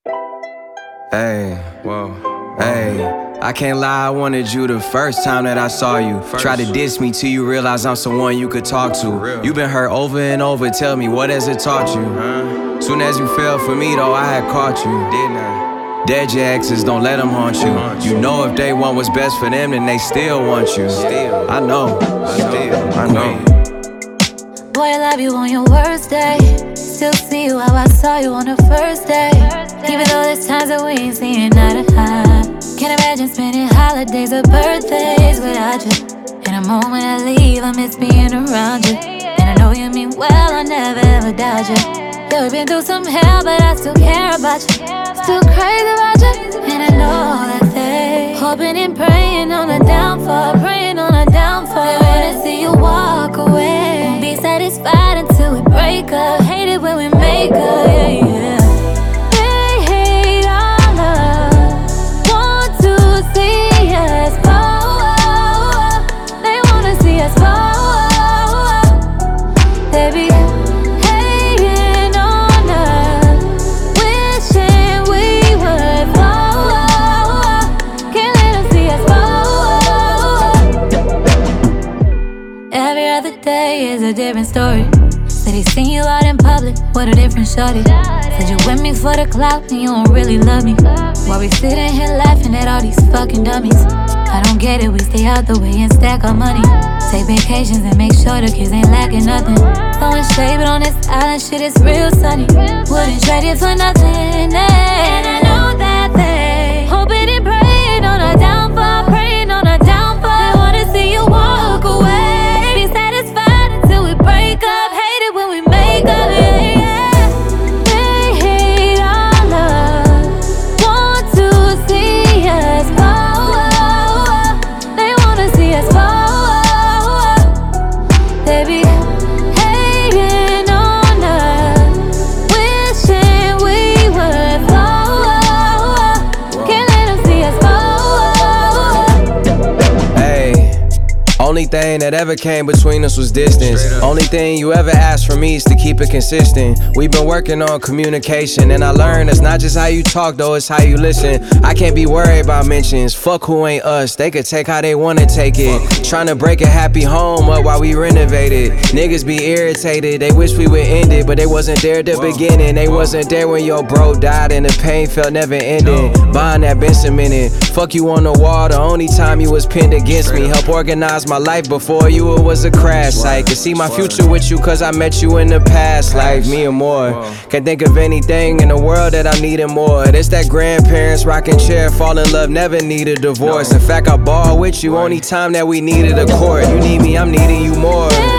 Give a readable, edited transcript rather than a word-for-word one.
Hey, whoa, hey. I can't lie, I wanted you the first time that I saw you. Tried to diss me till you realize I'm someone you could talk to. You been hurt over and over, tell me what has it taught you? Soon as you fell for me though, I had caught you, didn't I? Dead your exes, don't let them haunt you. You know if they want what's best for them, then they still want you. I know, I know. Boy, I love you on your worst day. Still see you how I saw you on the first day. Even though there's times that we ain't seeing eye to eye. Can't imagine spending holidays or birthdays without you. And the moment I leave, I miss being around you. And I know you mean well, I never ever doubt you. Yeah, we've been through some hell, but I still care about you. Still crazy about you. And I know that they hoping and praying on a downfall, praying on a downfall. They wanna see you walk away. Won't be satisfied until we break up. Hate it when we make up, yeah, yeah. They hate our love, want to see us fall. They wanna see us fall. They be hating on us, wishing we would fall. Can't let them see us fall. Every other day is a different story. Said he seen you out in public with a different shorty. Said you with me for the clout and you don't really love me. While we sitting here laughing at all these fucking dummies. I don't get it, we stay out the way and stack our money. Take vacations and make sure the kids ain't lacking nothing. Throwing shade, but on this island shit is real sunny. Wouldn't trade it for nothing, and I know that they hoping and praying on a downfall, praying on a downfall. They wanna see you walk away. Be satisfied until we break up. Hate it when we make up, yeah, yeah. They hate our love, want to see us fall. They wanna see us fall. They be hating on us, wishing we would fall. Can't let them see us fall. Hey, only thing that ever came between us was distance. Only thing you ever asked from me is to keep it consistent. We've been working on communication, and I learned it's not just how you talk though, it's how you listen. I can't be worried about mentions, fuck who ain't us. They could take how they wanna take it. Tryna break a happy home up while we renovated. Niggas be irritated, they wish we would end it, but they wasn't there at the beginning. They wasn't there when your bro died and the pain felt never ending. Bond that been cemented. Fuck you on the wall, the only time you was pinned against me. Help organize my life before you, it was a crash site. Could see my future with you cause I met you in the past life, me and more. Can't think of anything in the world that I'm needing more. It's that grandparents rocking chair, fall in love, never need a divorce. In fact, I ball with you only time that we needed a court. You need me, I'm needing you more.